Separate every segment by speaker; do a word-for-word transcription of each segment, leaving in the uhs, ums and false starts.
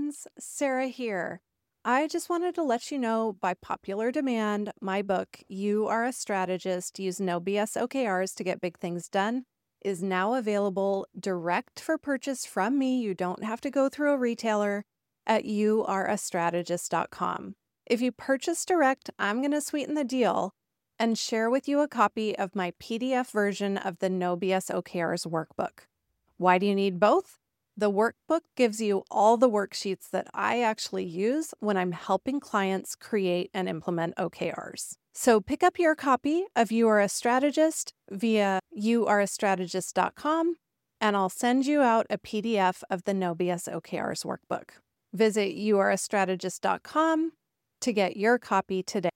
Speaker 1: friends, Sarah here. I just wanted to let you know, by popular demand, my book, You Are a Strategist, Use No B S O K Rs to Get Big Things Done, is now available direct for purchase from me. You don't have to go through a retailer at you are a strategist dot com. If you purchase direct, I'm going to sweeten the deal and share with you a copy of my P D F version of the No B S O K Rs workbook. Why do you need both? The workbook gives you all the worksheets that I actually use when I'm helping clients create and implement O K Rs. So pick up your copy of You Are a Strategist via you are a strategist dot com, and I'll send you out a P D F of the No B S O K Rs workbook. Visit you are a strategist dot com to get your copy today.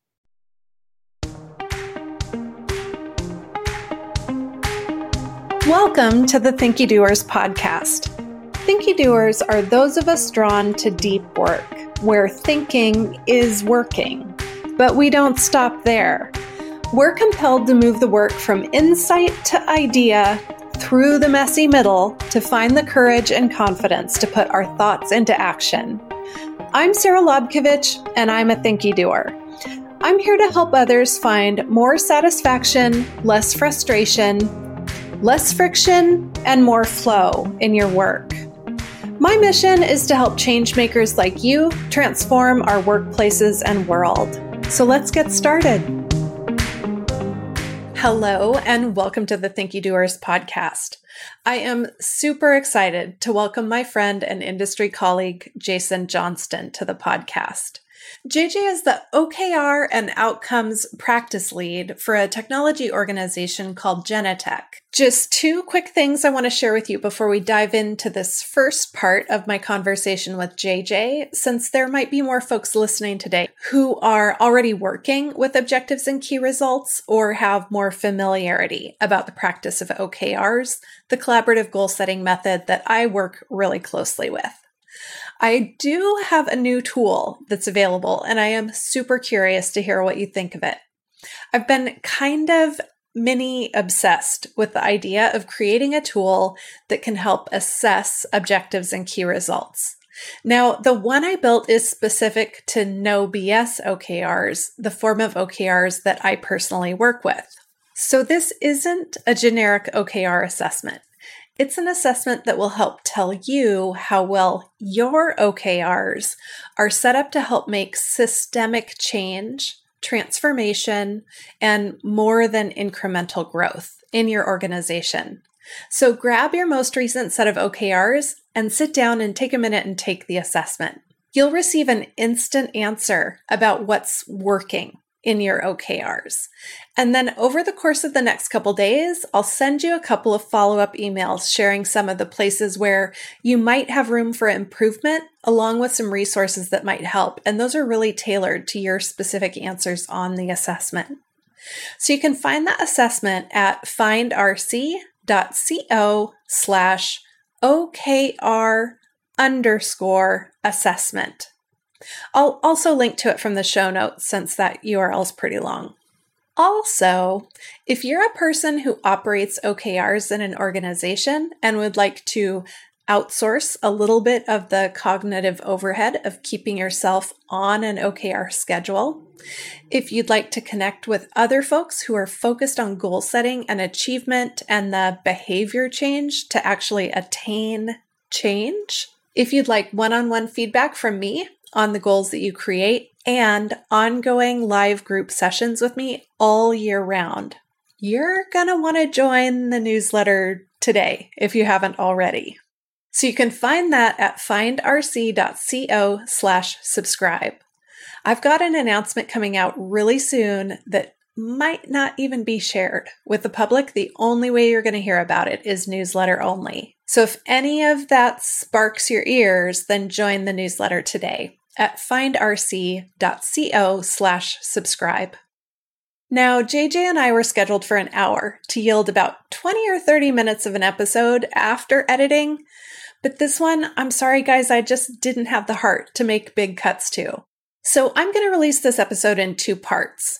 Speaker 1: Welcome to the Thinky Doers podcast. Thinky Doers are those of us drawn to deep work, where thinking is working. But we don't stop there. We're compelled to move the work from insight to idea through the messy middle to find the courage and confidence to put our thoughts into action. I'm Sarah Lobkovich, and I'm a Thinky Doer. I'm here to help others find more satisfaction, less frustration, less friction, and more flow in your work. My mission is to help change makers like you transform our workplaces and world. So let's get started. Hello, and welcome to the Thinky Doers podcast. I am super excited to welcome my friend and industry colleague, Jason Johnston, to the podcast. J J is the O K R and Outcomes Practice Lead for a technology organization called Genetec. Just two quick things I want to share with you before we dive into this first part of my conversation with J J, since there might be more folks listening today who are already working with objectives and key results or have more familiarity about the practice of O K Rs, the collaborative goal setting method that I work really closely with. I do have a new tool that's available, and I am super curious to hear what you think of it. I've been kind of mini obsessed with the idea of creating a tool that can help assess objectives and key results. Now, the one I built is specific to No B S O K Rs, the form of O K Rs that I personally work with. So this isn't a generic O K R assessment. It's an assessment that will help tell you how well your O K Rs are set up to help make systemic change, transformation, and more than incremental growth in your organization. So grab your most recent set of O K Rs and sit down and take a minute and take the assessment. You'll receive an instant answer about what's working in your O K Rs. And then over the course of the next couple days, I'll send you a couple of follow-up emails sharing some of the places where you might have room for improvement, along with some resources that might help. And those are really tailored to your specific answers on the assessment. So you can find that assessment at findrc.co slash OKR underscore assessment. I'll also link to it from the show notes since that U R L is pretty long. Also, if you're a person who operates O K Rs in an organization and would like to outsource a little bit of the cognitive overhead of keeping yourself on an O K R schedule, if you'd like to connect with other folks who are focused on goal setting and achievement and the behavior change to actually attain change, if you'd like one-on-one feedback from me on the goals that you create, and ongoing live group sessions with me all year round, you're going to want to join the newsletter today if you haven't already. So you can find that at findrc.co slash subscribe. I've got an announcement coming out really soon that might not even be shared with the public. The only way you're going to hear about it is newsletter only. So if any of that sparks your ears, then join the newsletter today at findrc.co slash subscribe. Now, J J and I were scheduled for an hour to yield about twenty or thirty minutes of an episode after editing, but this one, I'm sorry guys, I just didn't have the heart to make big cuts to. So I'm going to release this episode in two parts.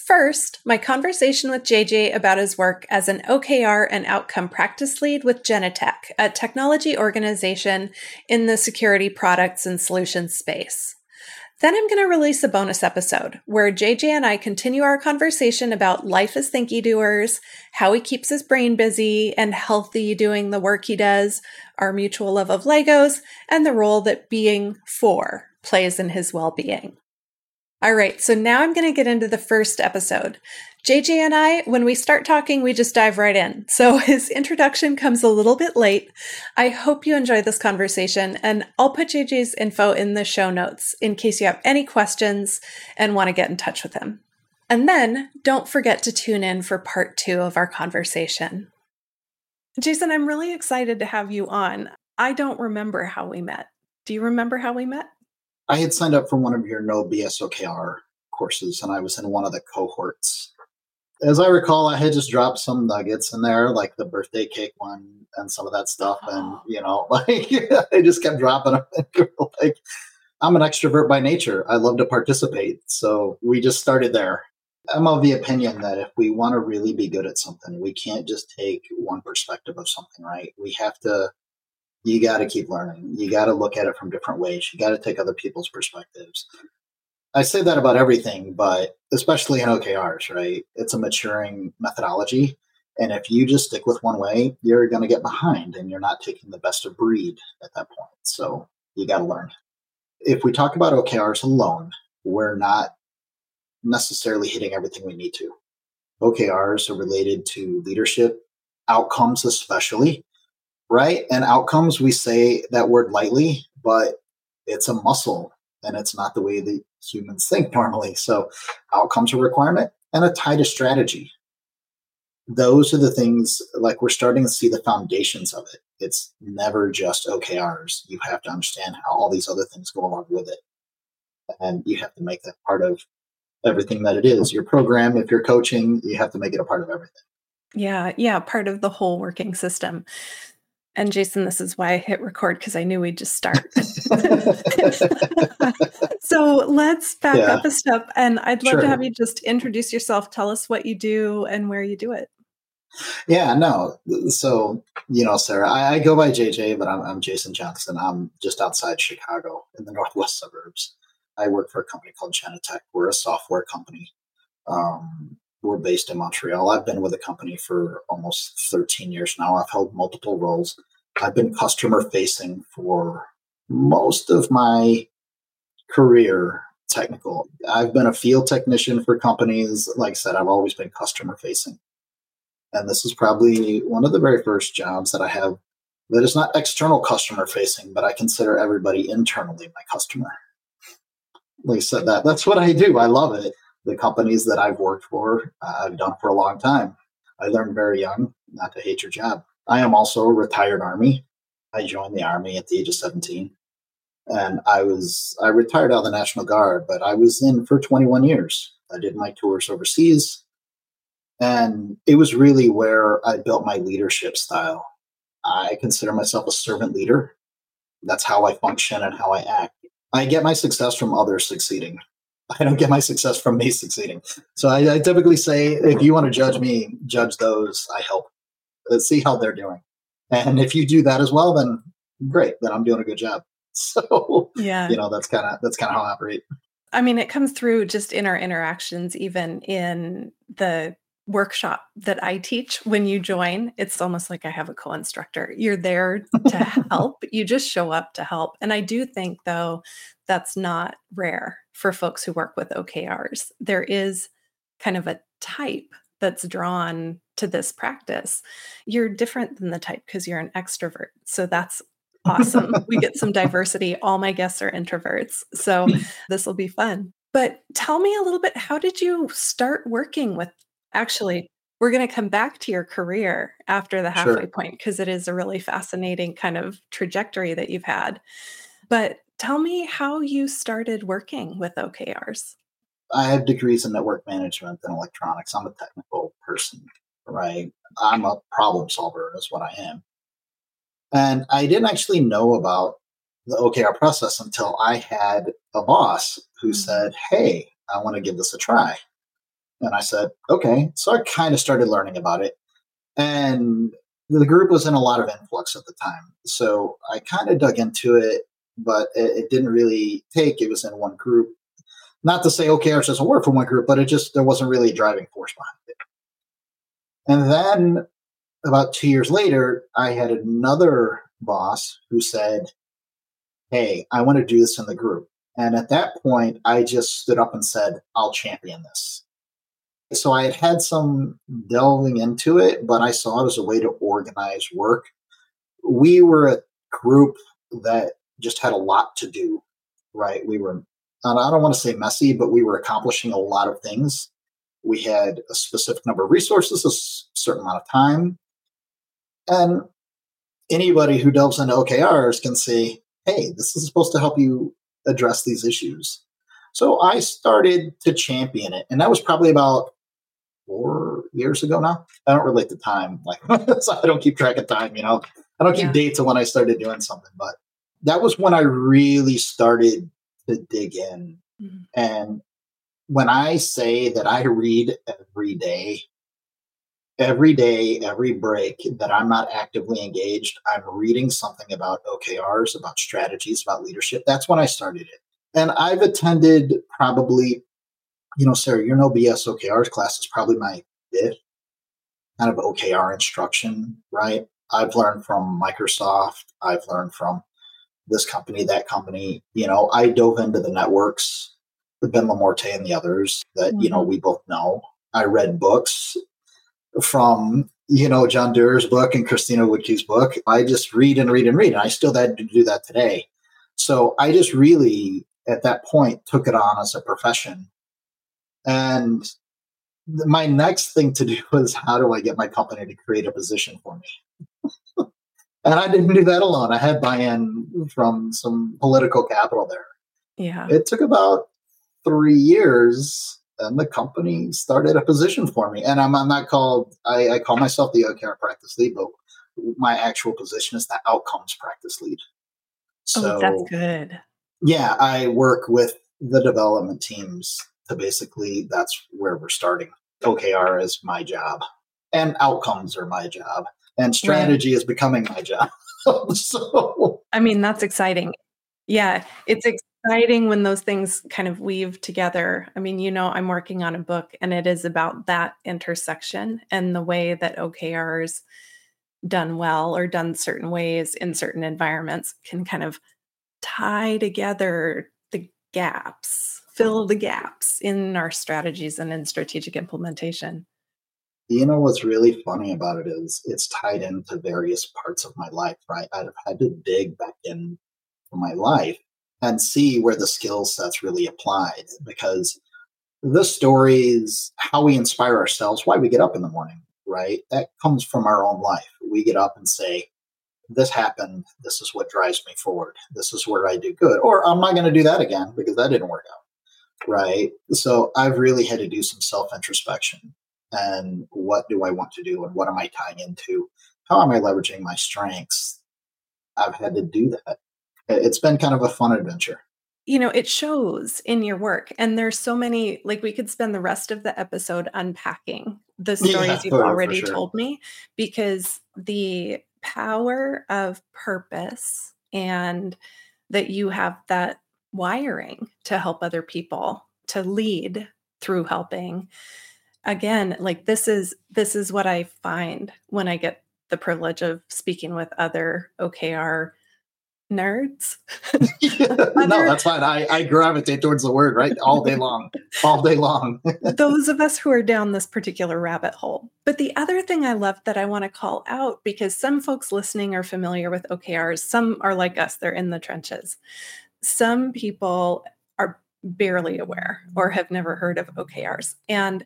Speaker 1: First, my conversation with J J about his work as an O K R and outcome practice lead with Genetec, a technology organization in the security products and solutions space. Then I'm going to release a bonus episode where J J and I continue our conversation about life as Thinky Doers, how he keeps his brain busy and healthy doing the work he does, our mutual love of Legos, and the role that being four plays in his well-being. All right, so now I'm going to get into the first episode. J J and I, when we start talking, we just dive right in. So his introduction comes a little bit late. I hope you enjoy this conversation, and I'll put J J's info in the show notes in case you have any questions and want to get in touch with him. And then don't forget to tune in for part two of our conversation. Jason, I'm really excited to have you on. I don't remember how we met. Do you remember how we met?
Speaker 2: I had signed up for one of your No B S O K R courses, and I was in one of the cohorts. As I recall, I had just dropped some nuggets in there, like the birthday cake one and some of that stuff. Oh. And, you know, like I just kept dropping them. Like, I'm an extrovert by nature. I love to participate. So we just started there. I'm of the opinion that if we want to really be good at something, we can't just take one perspective of something, right? We have to You got to keep learning. You got to look at it from different ways. You got to take other people's perspectives. I say that about everything, but especially in O K Rs, right? It's a maturing methodology. And if you just stick with one way, you're going to get behind and you're not taking the best of breed at that point. So you got to learn. If we talk about O K Rs alone, we're not necessarily hitting everything we need to. O K Rs are related to leadership, outcomes especially. Right? And outcomes, we say that word lightly, but it's a muscle and it's not the way that humans think normally. So outcomes are a requirement and a tie to strategy. Those are the things, like we're starting to see the foundations of it. It's never just O K Rs. You have to understand how all these other things go along with it. And you have to make that part of everything that it is. Your program, if you're coaching, you have to make it a part of everything.
Speaker 1: Yeah, yeah, part of the whole working system. And Jason, this is why I hit record, because I knew we'd just start. So let's back yeah. up a step. And I'd love sure. to have you just introduce yourself. Tell us what you do and where you do it.
Speaker 2: Yeah, no. So, you know, Sarah, I, I go by J J, but I'm, I'm Jason Johnston. I'm just outside Chicago in the northwest suburbs. I work for a company called Genetec. We're a software company. Um, We're based in Montreal. I've been with the company for almost thirteen years now. I've held multiple roles. I've been customer facing for most of my career, technical. I've been a field technician for companies. Like I said, I've always been customer facing. And this is probably one of the very first jobs that I have that is not external customer facing, but I consider everybody internally my customer. Like I said, that that's what I do. I love it. The companies that I've worked for, uh, I've done for a long time. I learned very young not to hate your job. I am also a retired Army. I joined the Army at the age of seventeen. And I was, I retired out of the National Guard, but I was in for twenty-one years. I did my tours overseas. And it was really where I built my leadership style. I consider myself a servant leader. That's how I function and how I act. I get my success from others succeeding. I don't get my success from me succeeding. So I, I typically say, if you want to judge me, judge those I help. Let's see how they're doing. And if you do that as well, then great, then I'm doing a good job. So, yeah, you know, that's kind of, that's kind of how I operate.
Speaker 1: I mean, it comes through just in our interactions, even in the workshop that I teach. When you join, it's almost like I have a co-instructor. You're there to help. You just show up to help. And I do think, though, that's not rare for folks who work with O K Rs. There is kind of a type that's drawn to this practice. You're different than the type because you're an extrovert. So that's awesome. We get some diversity. All my guests are introverts. So this will be fun. But tell me a little bit, how did you start working with, actually, we're going to come back to your career after the halfway sure. point, because it is a really fascinating kind of trajectory that you've had. But tell me how you started working with O K Rs.
Speaker 2: I have degrees in network management and electronics. I'm a technical person, right? I'm a problem solver is what I am. And I didn't actually know about the O K R process until I had a boss who mm-hmm. said, hey, I want to give this a try. And I said, okay. So I kind of started learning about it. And the group was in a lot of influx at the time. So I kind of dug into it, but it, it didn't really take. It was in one group. Not to say O K Rs doesn't work for one group, but it just, there wasn't really a driving force behind it. And then about two years later, I had another boss who said, hey, I want to do this in the group. And at that point, I just stood up and said, I'll champion this. So I had had some delving into it, but I saw it as a way to organize work. We were a group that just had a lot to do, right? We were, and I don't want to say messy, but we were accomplishing a lot of things. We had a specific number of resources, a certain amount of time. And anybody who delves into O K Rs can say, hey, this is supposed to help you address these issues. So I started to champion it. And that was probably about four years ago now. I don't relate to time. Like, so I don't keep track of time, you know. I don't keep yeah. dates of when I started doing something. But that was when I really started to dig in. Mm-hmm. And when I say that I read every day, every day, every break that I'm not actively engaged, I'm reading something about O K Rs, about strategies, about leadership. That's when I started it. And I've attended probably, you know, Sarah, your No B S O K Rs class is probably my fifth kind of O K R instruction, right? I've learned from Microsoft. I've learned from this company, that company. You know, I dove into the networks, the Ben Lamorte and the others that, mm-hmm. you know, we both know. I read books from, you know, John Duerr's book and Christina Woodke's book. I just read and read and read. And I still had to do that today. So I just really, at that point, took it on as a profession. And th- my next thing to do was, how do I get my company to create a position for me? And I didn't do that alone. I had buy-in from some political capital there.
Speaker 1: Yeah.
Speaker 2: It took about three years, and the company started a position for me. And I'm, I'm not called, I, I call myself the O K R practice lead, but my actual position is the outcomes practice lead. So,
Speaker 1: oh, that's good.
Speaker 2: Yeah, I work with the development teams to basically, that's where we're starting. O K R is my job, and outcomes are my job, and strategy right. is becoming my job. So,
Speaker 1: I mean, that's exciting. Yeah, it's exciting when those things kind of weave together. I mean, you know, I'm working on a book, and it is about that intersection and the way that O K Rs done well or done certain ways in certain environments can kind of tie together the gaps, fill the gaps in our strategies and in strategic implementation.
Speaker 2: You know, what's really funny about it is it's tied into various parts of my life, right? I've had to dig back in for my life and see where the skill sets really applied, because the stories, how we inspire ourselves, why we get up in the morning, right? That comes from our own life. We get up and say, this happened. This is what drives me forward. This is where I do good. Or I'm not going to do that again because that didn't work out, right? So I've really had to do some self-introspection. And what do I want to do? And what am I tying into? How am I leveraging my strengths? I've had to do that. It's been kind of a fun adventure.
Speaker 1: You know, it shows in your work. And there's so many, like we could spend the rest of the episode unpacking the stories
Speaker 2: Yeah,
Speaker 1: you've
Speaker 2: for,
Speaker 1: already
Speaker 2: for sure.
Speaker 1: told me, because the power of purpose and that you have that wiring to help other people, to lead through helping. Again, like this is this is what I find when I get the privilege of speaking with other O K R nerds.
Speaker 2: Yeah, other, no, that's fine. I, I gravitate towards the word, right? All day long, all day long.
Speaker 1: Those of us who are down this particular rabbit hole. But the other thing I love that I want to call out, because some folks listening are familiar with O K Rs, some are like us, they're in the trenches. Some people are barely aware or have never heard of O K Rs. And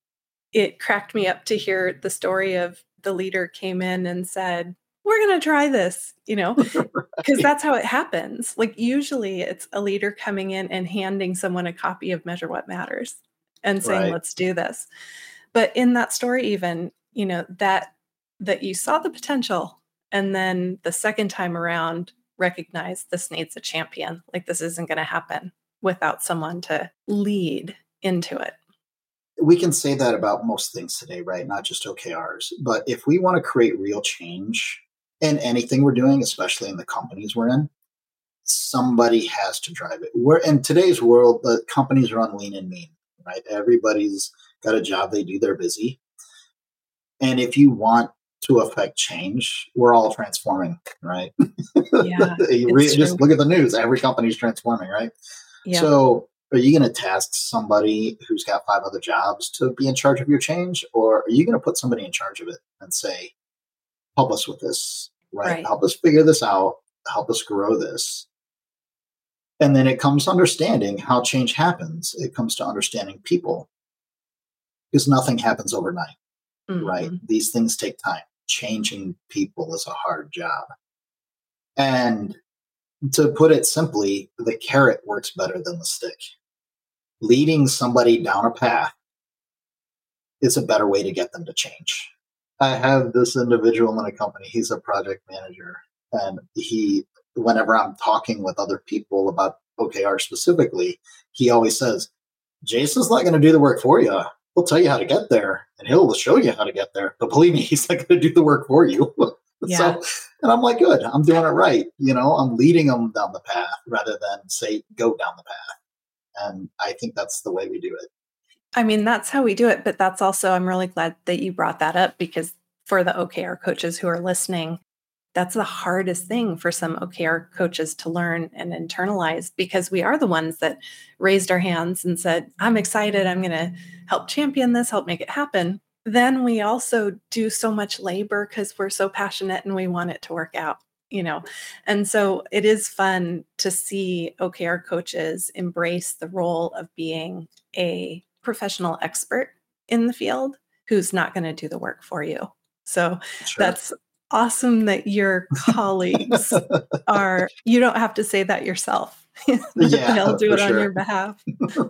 Speaker 1: it cracked me up to hear the story of the leader came in and said, we're going to try this, you know, because right. that's how it happens. Like usually it's a leader coming in and handing someone a copy of Measure What Matters and saying, right. let's do this. But in that story, even, you know, that, that you saw the potential and then the second time around recognize this needs a champion. Like this isn't going to happen without someone to lead into it.
Speaker 2: we can say that about most things today, right? Not just O K Rs. But if we want to create real change in anything we're doing, especially in the companies we're in, somebody has to drive it. We're in today's world, the companies run lean and mean, right? Everybody's got a job they do, they're busy. And if you want to affect change, we're all transforming, right?
Speaker 1: Yeah,
Speaker 2: you re- just look at the news. Every company's transforming, right? Yeah. So are you going to task somebody who's got five other jobs to be in charge of your change? Or are you going to put somebody in charge of it and say, help us with this, right? right? Help us figure this out. Help us grow this. And then it comes to understanding how change happens. It comes to understanding people, because nothing happens overnight, mm-hmm. right? These things take time. Changing people is a hard job. And to put it simply, the carrot works better than the stick. Leading somebody down a path is a better way to get them to change. I have this individual in a company. He's a project manager. And he, whenever I'm talking with other people about O K R specifically, he always says, Jason's not going to do the work for you. He'll tell you how to get there, and he'll show you how to get there. But believe me, he's not going to do the work for you. Yeah. So, and I'm like, good, I'm doing it right. You know, I'm leading them down the path rather than say, go down the path. And I think that's the way we do it.
Speaker 1: I mean, that's how we do it. But that's also, I'm really glad that you brought that up, because for the O K R coaches who are listening, that's the hardest thing for some O K R coaches to learn and internalize, because we are the ones that raised our hands and said, I'm excited, I'm going to help champion this, help make it happen. Then we also do so much labor because we're so passionate and we want it to work out, you know. And so it is fun to see O K R coaches embrace the role of being a professional expert in the field who's not going to do the work for you. So sure. That's awesome that your colleagues are, you don't have to say that yourself.
Speaker 2: Yeah,
Speaker 1: they'll do it
Speaker 2: sure.
Speaker 1: on your behalf.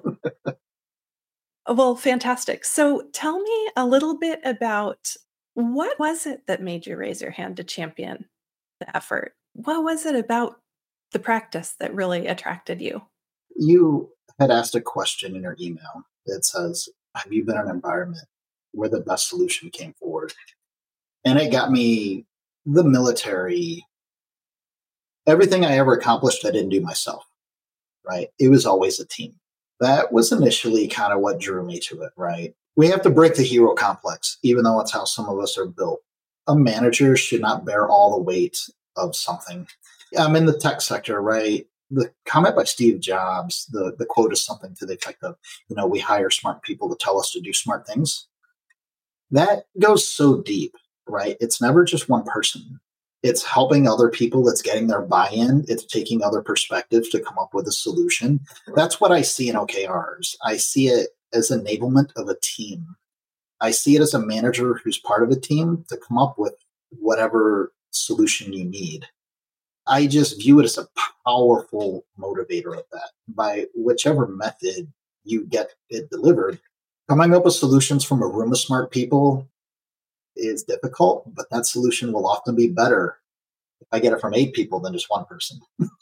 Speaker 1: Well, fantastic. So tell me a little bit about, what was it that made you raise your hand to champion the effort? What was it about the practice that really attracted you?
Speaker 2: You had asked a question in your email that says, have you been in an environment where the best solution came forward? And it got me, the military, everything I ever accomplished, I didn't do myself, right? It was always a team. That was initially kind of what drew me to it, right? We have to break the hero complex, even though it's how some of us are built. A manager should not bear all the weight of something. I'm in the tech sector, right? The comment by Steve Jobs, the, the quote is something to the effect of, you know, we hire smart people to tell us to do smart things. That goes so deep, right? It's never just one person. It's helping other people. It's getting their buy-in. It's taking other perspectives to come up with a solution. That's what I see in O K Rs. I see it as enablement of a team. I see it as a manager who's part of a team to come up with whatever solution you need. I just view it as a powerful motivator of that. By whichever method you get it delivered, coming up with solutions from a room of smart people is difficult, but that solution will often be better if I get it from eight people than just one person.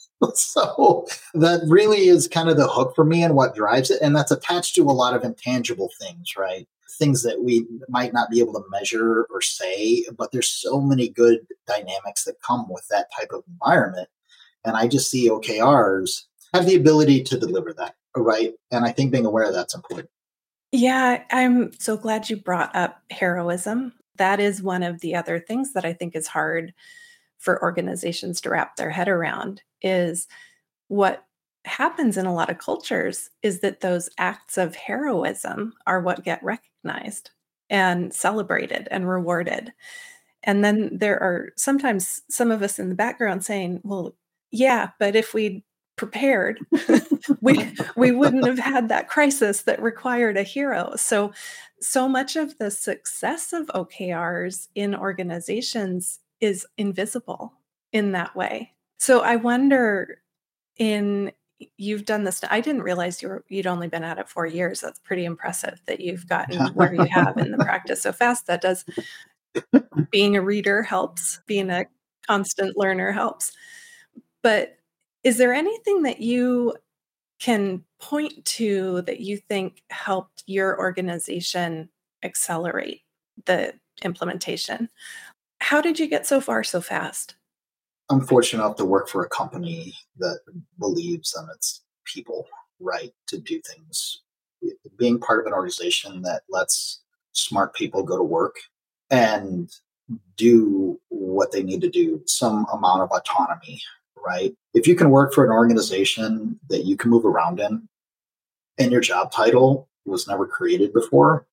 Speaker 2: So that really is kind of the hook for me and what drives it. And that's attached to a lot of intangible things, right? Things that we might not be able to measure or say, but there's so many good dynamics that come with that type of environment. And I just see O K Rs have the ability to deliver that, right? And I think being aware of that's important.
Speaker 1: Yeah, I'm so glad you brought up heroism. That is one of the other things that I think is hard for organizations to wrap their head around, is what happens in a lot of cultures is that those acts of heroism are what get recognized and celebrated and rewarded. And then there are sometimes some of us in the background saying, well, yeah, but if we prepared, we we wouldn't have had that crisis that required a hero. So, so much of the success of O K Rs in organizations is invisible in that way. So I wonder, in you've done this, I didn't realize you were, you'd only been at it four years. That's pretty impressive that you've gotten where you have in the practice so fast. That does, being a reader helps, being a constant learner helps. But is there anything that you can point to that you think helped your organization accelerate the implementation? How did you get so far so fast?
Speaker 2: I'm fortunate enough to work for a company that believes in its people, right, to do things. Being part of an organization that lets smart people go to work and do what they need to do, some amount of autonomy, right? If you can work for an organization that you can move around in and your job title was never created before,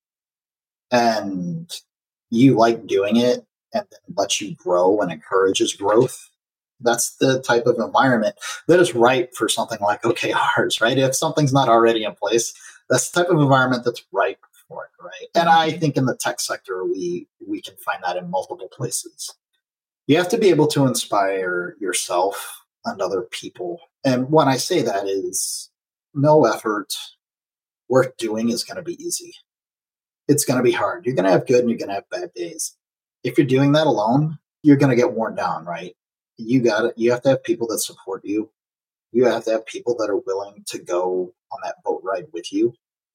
Speaker 2: and you like doing it and then lets you grow and encourages growth, that's the type of environment that is ripe for something like O K Rs, right? If something's not already in place, that's the type of environment that's ripe for it, right? And I think in the tech sector, we we can find that in multiple places. You have to be able to inspire yourself and other people. And when I say that is no effort worth doing is going to be easy. It's going to be hard. You're going to have good and you're going to have bad days. If you're doing that alone, you're going to get worn down, right? You got it. You have to have people that support you. You have to have people that are willing to go on that boat ride with you.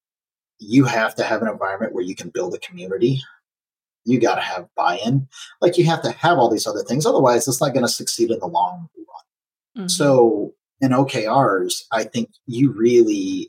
Speaker 2: You have to have an environment where you can build a community. You got to have buy-in. Like you have to have all these other things. Otherwise, it's not going to succeed in the long run. Mm-hmm. So in O K Rs, I think you really,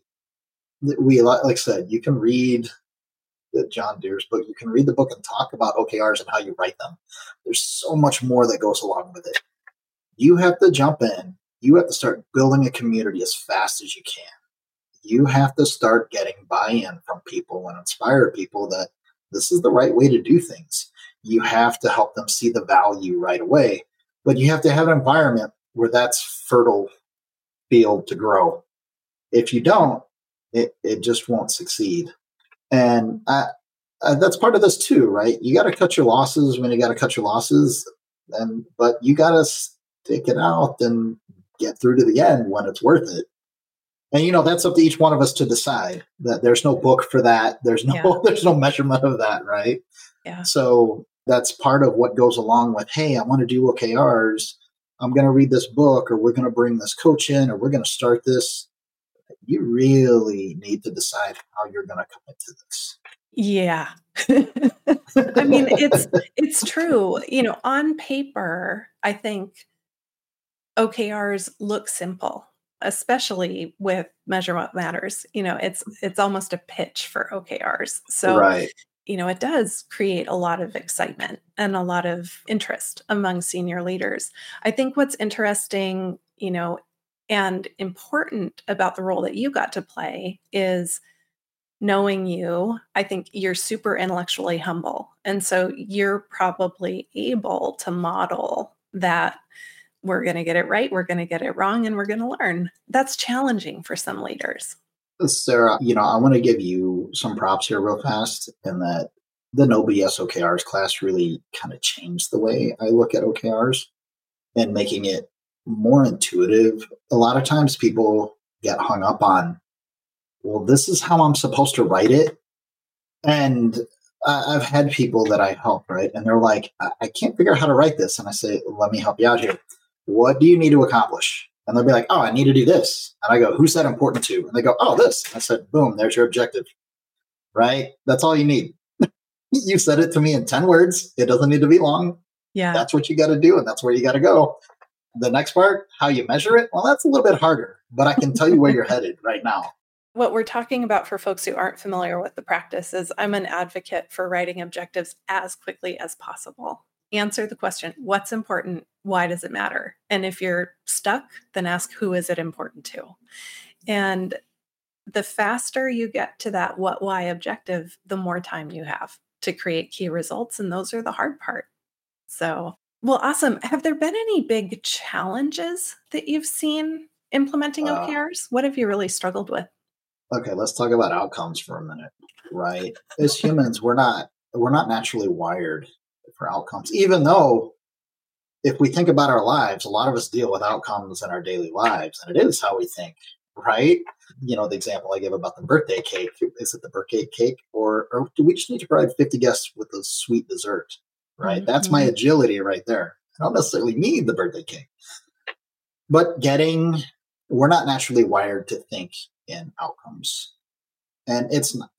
Speaker 2: we like I said, you can read the John Deere's book. You can read the book and talk about O K Rs and how you write them. There's so much more that goes along with it. You have to jump in. You have to start building a community as fast as you can. You have to start getting buy-in from people and inspire people that this is the right way to do things. You have to help them see the value right away, but you have to have an environment where that's fertile field to grow. If you don't, it, it just won't succeed. And I, I, that's part of this too, right? You got to cut your losses when you got to cut your losses, and but you got to stick it out and get through to the end when it's worth it. And you know that's up to each one of us to decide. That there's no book for that. There's no yeah. there's no measurement of that, right?
Speaker 1: Yeah.
Speaker 2: So that's part of what goes along with, hey, I want to do O K Rs. I'm going to read this book, or we're going to bring this coach in, or we're going to start this. You really need to decide how you're going to commit to this.
Speaker 1: Yeah. I mean, it's it's true. You know, on paper, I think O K Rs look simple, especially with Measure What Matters. You know, it's it's almost a pitch for O K Rs. So,
Speaker 2: right.
Speaker 1: you know, it does create a lot of excitement and a lot of interest among senior leaders. I think what's interesting, you know, and important about the role that you got to play is knowing you. I think you're super intellectually humble. And so you're probably able to model that we're going to get it right, we're going to get it wrong, and we're going to learn. That's challenging for some leaders.
Speaker 2: Sarah, you know, I want to give you some props here real fast in that the No B S O K Rs class really kind of changed the way I look at O K Rs and making it more intuitive. A lot of times people get hung up on, well, this is how I'm supposed to write it. And uh, I've had people that I help, right? And they're like, I-, I can't figure out how to write this. And I say, let me help you out here. What do you need to accomplish? And they'll be like, oh, I need to do this. And I go, who's that important to? And they go, oh, this. And I said, boom, there's your objective, right? That's all you need. You said it to me in ten words. It doesn't need to be long.
Speaker 1: Yeah.
Speaker 2: That's what you got to do. And that's where you got to go. The next part, how you measure it, well, that's a little bit harder, but I can tell you where you're headed right now.
Speaker 1: What we're talking about for folks who aren't familiar with the practice is I'm an advocate for writing objectives as quickly as possible. Answer the question, what's important? Why does it matter? And if you're stuck, then ask, who is it important to? And the faster you get to that what, why objective, the more time you have to create key results. And those are the hard part. So, well, awesome. Have there been any big challenges that you've seen implementing
Speaker 2: Uh,
Speaker 1: O K Rs? What have you really struggled with?
Speaker 2: Okay, let's talk about outcomes for a minute, right? As humans, we're not we're not naturally wired for outcomes, even though if we think about our lives, a lot of us deal with outcomes in our daily lives, and it is how we think, right? You know, the example I give about the birthday cake, is it the birthday cake, or, or do we just need to provide fifty guests with a sweet dessert, right? Mm-hmm. That's my agility right there. I don't necessarily need the birthday cake. But getting we're not naturally wired to think in outcomes. And it's not,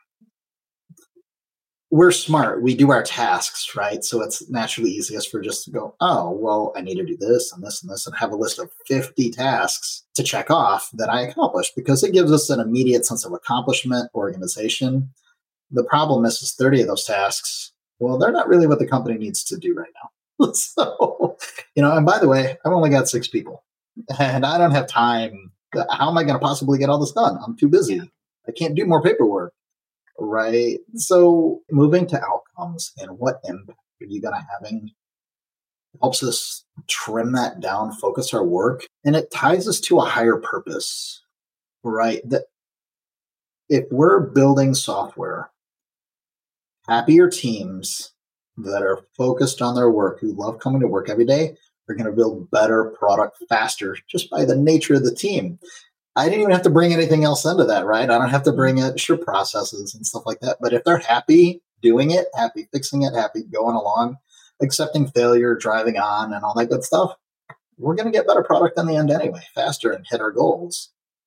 Speaker 2: we're smart. We do our tasks, right? So it's naturally easiest for just to go, oh, well, I need to do this and this and this and have a list of fifty tasks to check off that I accomplished because it gives us an immediate sense of accomplishment, organization. The problem is, is thirty of those tasks, well, they're not really what the company needs to do right now. So, you know, and by the way, I've only got six people and I don't have time. How am I going to possibly get all this done? I'm too busy. I can't do more paperwork. Right. So moving to outcomes and what impact are you going to having helps us trim that down, focus our work, and it ties us to a higher purpose, right? That if we're building software, happier teams that are focused on their work, who love coming to work every day, are going to build better product faster just by the nature of the team. I didn't even have to bring anything else into that, right? I don't have to bring it, sure, processes and stuff like that. But if they're happy doing it, happy fixing it, happy going along, accepting failure, driving on, and all that good stuff, we're going to get better product in the end anyway, faster and hit our goals.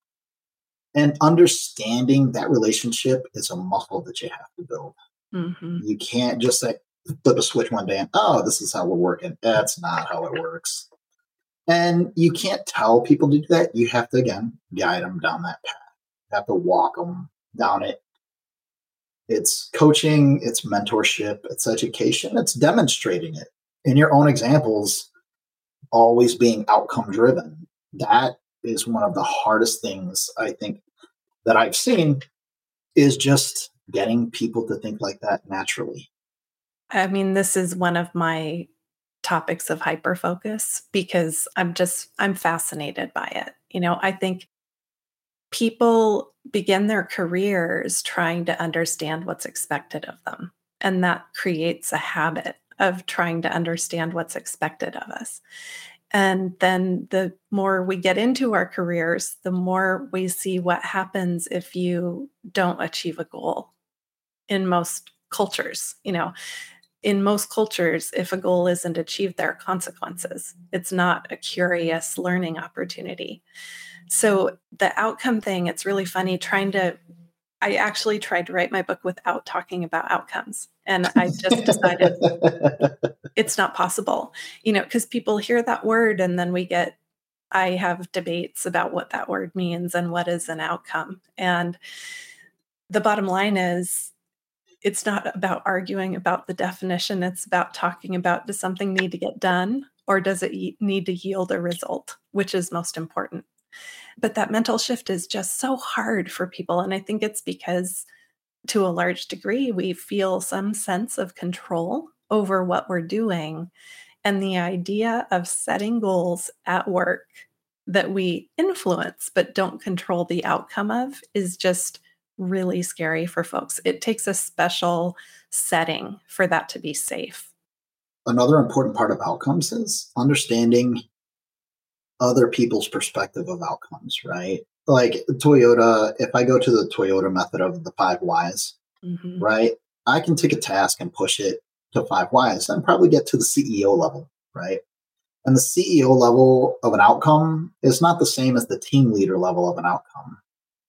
Speaker 2: And understanding that relationship is a muscle that you have to build. Mm-hmm. You can't just say, flip a switch one day and, oh, this is how we're working. That's not how it works. And you can't tell people to do that. You have to, again, guide them down that path. You have to walk them down it. It's coaching, it's mentorship, it's education, it's demonstrating it. In your own examples, always being outcome driven. That is one of the hardest things I think that I've seen is just getting people to think like that naturally.
Speaker 1: I mean, this is one of my topics of hyperfocus because I'm just, I'm fascinated by it. You know, I think people begin their careers trying to understand what's expected of them. And that creates a habit of trying to understand what's expected of us. And then the more we get into our careers, the more we see what happens if you don't achieve a goal in most cultures. You know, in most cultures, if a goal isn't achieved, there are consequences. It's not a curious learning opportunity. So the outcome thing, it's really funny trying to, I actually tried to write my book without talking about outcomes. And I just decided it's not possible, you know, because people hear that word and then we get, I have debates about what that word means and what is an outcome. And the bottom line is, it's not about arguing about the definition. It's about talking about, does something need to get done or does it need to yield a result, which is most important. But that mental shift is just so hard for people. And I think it's because to a large degree, we feel some sense of control over what we're doing. And the idea of setting goals at work that we influence but don't control the outcome of is just really scary for folks. It takes a special setting for that to be safe.
Speaker 2: Another important part of outcomes is understanding other people's perspective of outcomes, right? Like Toyota, if I go to the Toyota method of the five whys, mm-hmm. right? I can take a task and push it to five whys and probably get to the C E O level, right? And the C E O level of an outcome is not the same as the team leader level of an outcome,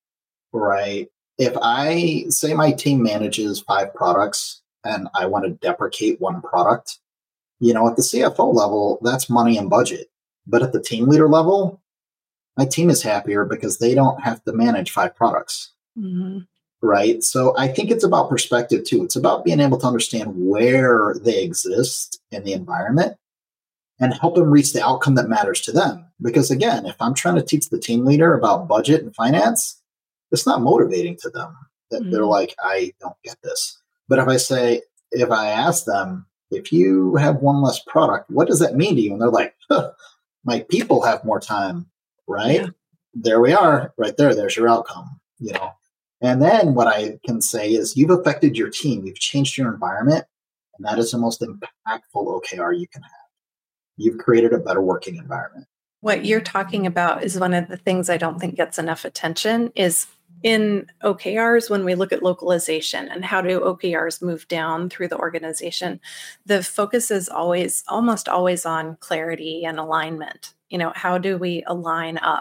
Speaker 2: right? If I say my team manages five products and I want to deprecate one product, you know, at the C F O level, that's money and budget. But at the team leader level, my team is happier because they don't have to manage five products, mm-hmm. right? So I think it's about perspective too. It's about being able to understand where they exist in the environment and help them reach the outcome that matters to them. Because again, if I'm trying to teach the team leader about budget and finance, it's not motivating to them. That mm-hmm. They're like, I don't get this. But if I say, if I ask them, if you have one less product, what does that mean to you? And they're like, huh, my people have more time, right? Yeah. There we are, right there. There's your outcome, you know. And then what I can say is you've affected your team. You've changed your environment. And that is the most impactful O K R you can have. You've created a better working environment.
Speaker 1: What you're talking about is one of the things I don't think gets enough attention is in O K Rs, when we look at localization and how do O K Rs move down through the organization, the focus is always, almost always on clarity and alignment. You know, how do we align up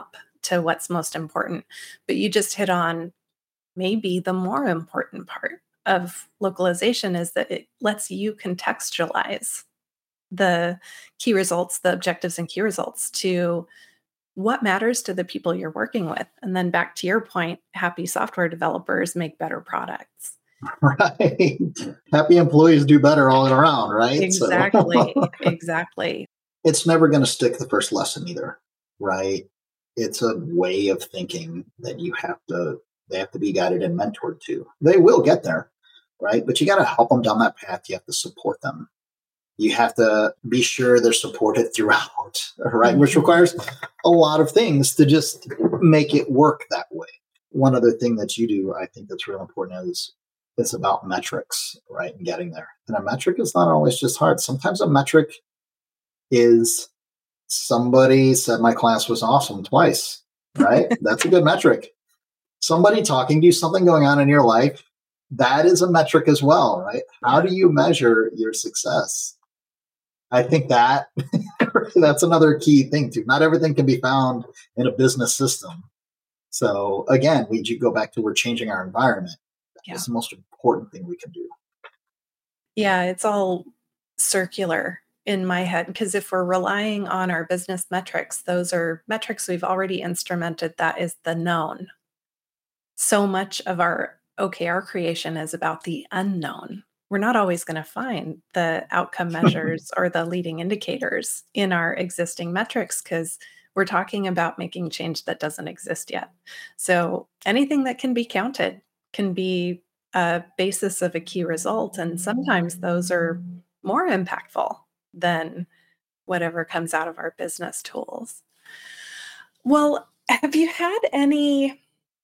Speaker 1: to what's most important. But you just hit on maybe the more important part of localization is that it lets you contextualize the key results, the objectives and key results to what matters to the people you're working with. And then back to your point, happy software developers make better products.
Speaker 2: Right. Happy employees do better all around, right?
Speaker 1: Exactly.
Speaker 2: So
Speaker 1: Exactly.
Speaker 2: it's never going to stick the first lesson either, right? It's a way of thinking that you have to, they have to be guided and mentored to. They will get there, right? But you got to help them down that path. You have to support them. You have to be sure they're supported throughout, right? Mm-hmm. Which requires a lot of things to just make it work that way. One other thing that you do, I think that's real important is it's about metrics, right? And getting there. And a metric is not always just hard. Sometimes a metric is somebody said my class was awesome twice, right? That's a good metric. Somebody talking to you, something going on in your life, that is a metric as well, right? How do you measure your success? I think that that's another key thing too. Not everything can be found in a business system. So again, we go back to we're changing our environment. Yeah. That's the most important thing we can do.
Speaker 1: Yeah, it's all circular in my head because if we're relying on our business metrics, those are metrics we've already instrumented. That is the known. So much of our O K R creation is about the unknown. We're not always going to find the outcome measures or the leading indicators in our existing metrics because we're talking about making change that doesn't exist yet. So anything that can be counted can be a basis of a key result. And sometimes those are more impactful than whatever comes out of our business tools. Well, have you had any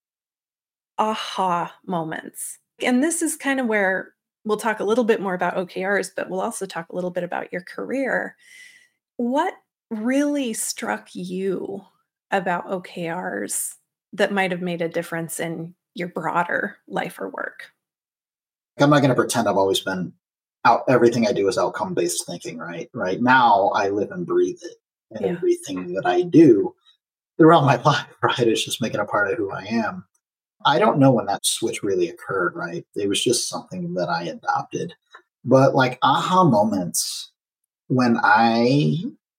Speaker 1: aha moments? And this is kind of where we'll talk a little bit more about O K Rs, but we'll also talk a little bit about your career. What really struck you about O K Rs that might have made a difference in your broader life or work?
Speaker 2: I'm not going to pretend I've always been out. Everything I do is outcome-based thinking, right? Right now, I live and breathe it. And yeah. Everything that I do throughout my life, right, is just making a part of who I am. I don't know when that switch really occurred, right? It was just something that I adopted. But like aha moments, when I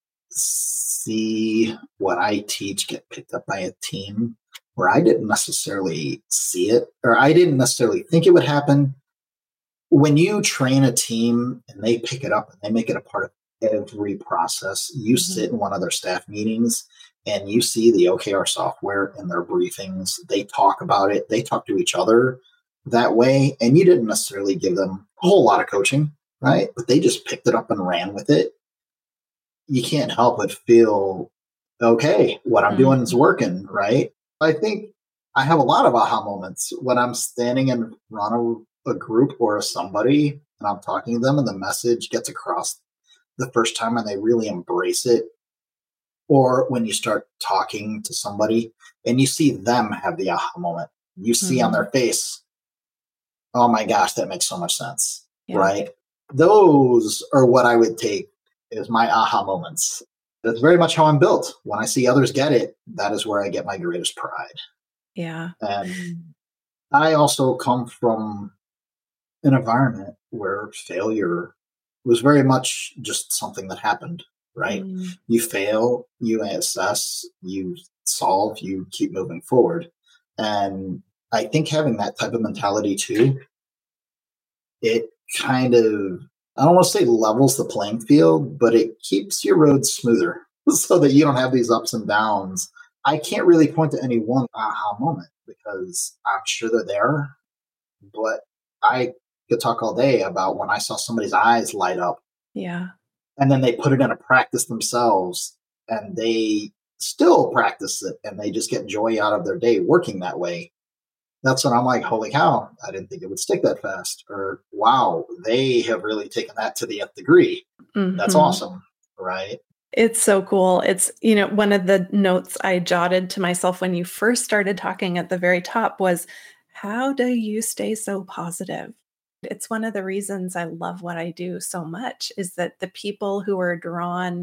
Speaker 2: see what I teach get picked up by a team where I didn't necessarily see it, or I didn't necessarily think it would happen. When you train a team and they pick it up and they make it a part of every process, you mm-hmm. sit in one of their staff meetings and you see the O K R software in their briefings. They talk about it. They talk to each other that way. And you didn't necessarily give them a whole lot of coaching, right? But they just picked it up and ran with it. You can't help but feel, okay, what I'm mm-hmm. doing is working, right? I think I have a lot of aha moments when I'm standing in front of a group or somebody and I'm talking to them and the message gets across the first time and they really embrace it. Or when you start talking to somebody and you see them have the aha moment, you see mm-hmm. on their face, oh my gosh, that makes so much sense, yeah. right? Those are what I would take as my aha moments. That's very much how I'm built. When I see others get it, that is where I get my greatest pride.
Speaker 1: Yeah.
Speaker 2: And I also come from an environment where failure was very much just something that happened, right? Mm. You fail, you assess, you solve, you keep moving forward. And I think having that type of mentality too, it kind of, I don't want to say levels the playing field, but it keeps your road smoother so that you don't have these ups and downs. I can't really point to any one aha moment because I'm sure they're there, but I could talk all day about when I saw somebody's eyes light up.
Speaker 1: Yeah.
Speaker 2: And then they put it into practice themselves and they still practice it and they just get joy out of their day working that way. That's when I'm like, holy cow, I didn't think it would stick that fast. Or, wow, they have really taken that to the nth degree. Mm-hmm. That's awesome, right?
Speaker 1: It's so cool. It's, you know, one of the notes I jotted to myself when you first started talking at the very top was, how do you stay so positive? It's one of the reasons I love what I do so much is that the people who are drawn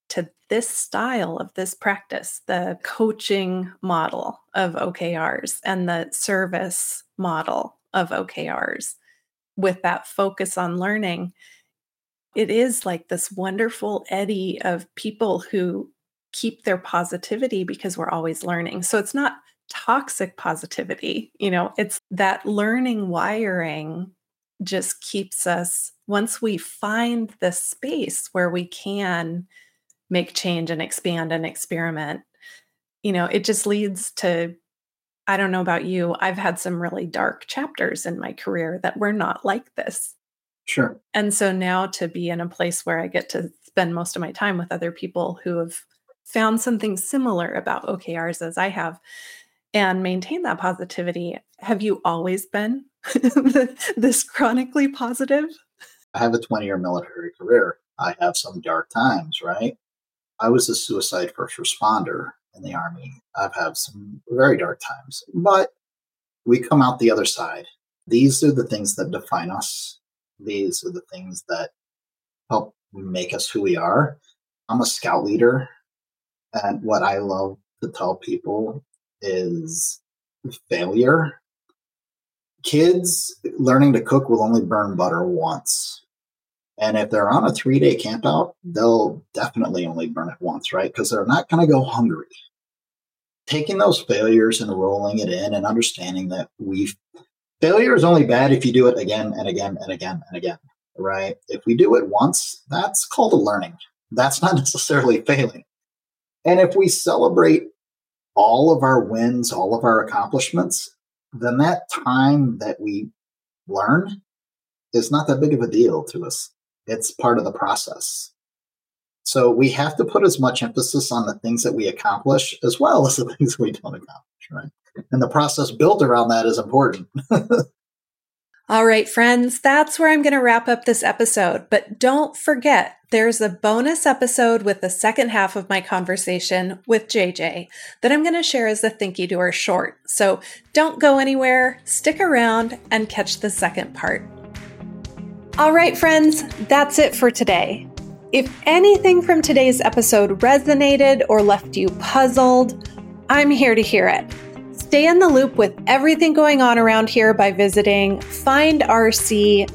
Speaker 1: to this style of this practice, the coaching model of O K Rs and the service model of O K Rs with that focus on learning, it is like this wonderful eddy of people who keep their positivity because we're always learning. So it's not toxic positivity, you know, it's that learning wiring just keeps us, once we find the space where we can make change and expand and experiment, you know, it just leads to, I don't know about you, I've had some really dark chapters in my career that were not like this.
Speaker 2: Sure.
Speaker 1: And so now to be in a place where I get to spend most of my time with other people who have found something similar about O K Rs as I have and maintain that positivity. Have you always been this chronically positive?
Speaker 2: I have a twenty-year military career. I have some dark times, right? I was a suicide first responder in the Army. I've had some very dark times, but we come out the other side. These are the things that define us. These are the things that help make us who we are. I'm a scout leader, and what I love to tell people is failure. Kids learning to cook will only burn butter once. And if they're on a three-day camp out, they'll definitely only burn it once, right? Because they're not going to go hungry. Taking those failures and rolling it in and understanding that we failure is only bad if you do it again and again and again and again, right? If we do it once, that's called a learning. That's not necessarily failing. And if we celebrate all of our wins, all of our accomplishments, then that time that we learn is not that big of a deal to us. It's part of the process. So we have to put as much emphasis on the things that we accomplish as well as the things we don't accomplish, right? And the process built around that is important.
Speaker 1: All right, friends, that's where I'm going to wrap up this episode. But don't forget, there's a bonus episode with the second half of my conversation with J J that I'm going to share as a Thinky Doer short. So don't go anywhere, stick around, and catch the second part. All right, friends, that's it for today. If anything from today's episode resonated or left you puzzled, I'm here to hear it. Stay in the loop with everything going on around here by visiting findrc.co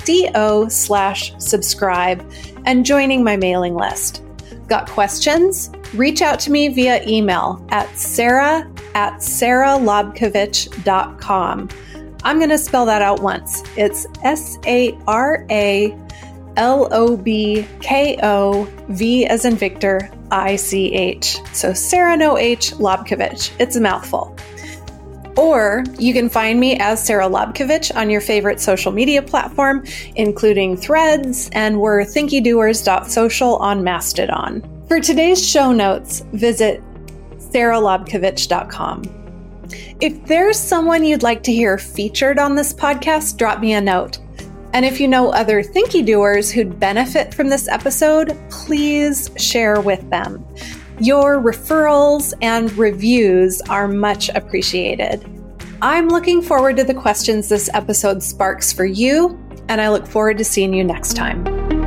Speaker 1: slash subscribe and joining my mailing list. Got questions? Reach out to me via email at sarah at saralobkovich dot com. I'm going to spell that out once. It's S A R A L O B K O V as in Victor, I C H. So Sarah no H Lobkovich. It's a mouthful. Or you can find me as Sarah Lobkovich on your favorite social media platform, including Threads, and we're thinky doers dot social on Mastodon. For today's show notes, visit sarah lobkovich dot com. If there's someone you'd like to hear featured on this podcast, drop me a note. And if you know other Thinky Doers who'd benefit from this episode, please share with them. Your referrals and reviews are much appreciated. I'm looking forward to the questions this episode sparks for you, and I look forward to seeing you next time.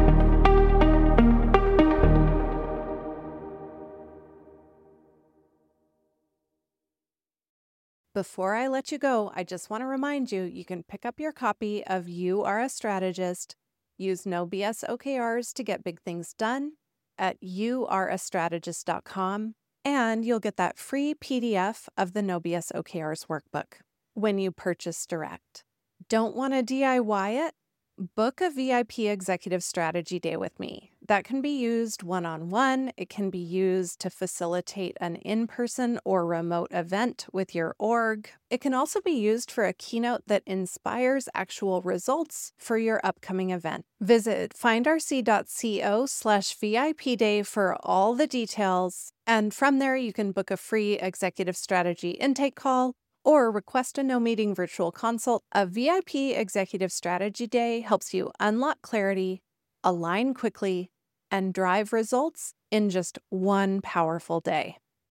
Speaker 1: Before I let you go, I just want to remind you, you can pick up your copy of You Are a Strategist, use No B S O K Rs to get big things done at you are a strategist dot com, and you'll get that free P D F of the No B S O K Rs workbook when you purchase direct. Don't want to D I Y it? Book a V I P Executive Strategy Day with me. That can be used one-on-one. It can be used to facilitate an in-person or remote event with your org. It can also be used for a keynote that inspires actual results for your upcoming event. Visit findrc.co slash VIP day for all the details. And from there, you can book a free executive strategy intake call or request a no-meeting virtual consult. A V I P Executive Strategy Day helps you unlock clarity, align quickly, and drive results in just one powerful day.